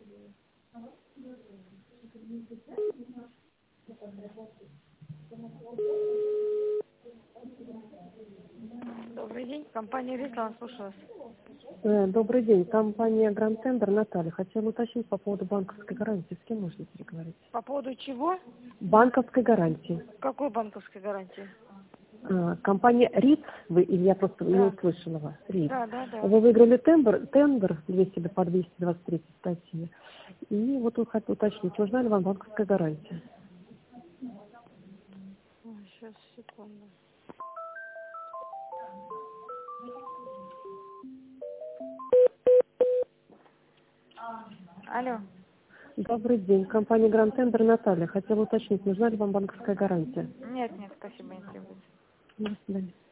Добрый день, компания Веслан, слушаю вас. Добрый день, компания Grand Tender, Наталья. Хотела уточнить по поводу банковской гарантии. С кем можно переговорить? По поводу чего? Банковской гарантии. Какой банковской гарантии? Компания РИЦ, вы, или я просто не услышала вас. РИЦ. Да. Вы выиграли тендер 200 по 223 статье. И вот хотел уточнить, нужна ли вам банковская гарантия? Сейчас, секунду. Алло. Добрый день, компания Grand Tender, Наталья. Хотела уточнить, нужна ли вам банковская гарантия? Нет, спасибо, не требуется. До свидания.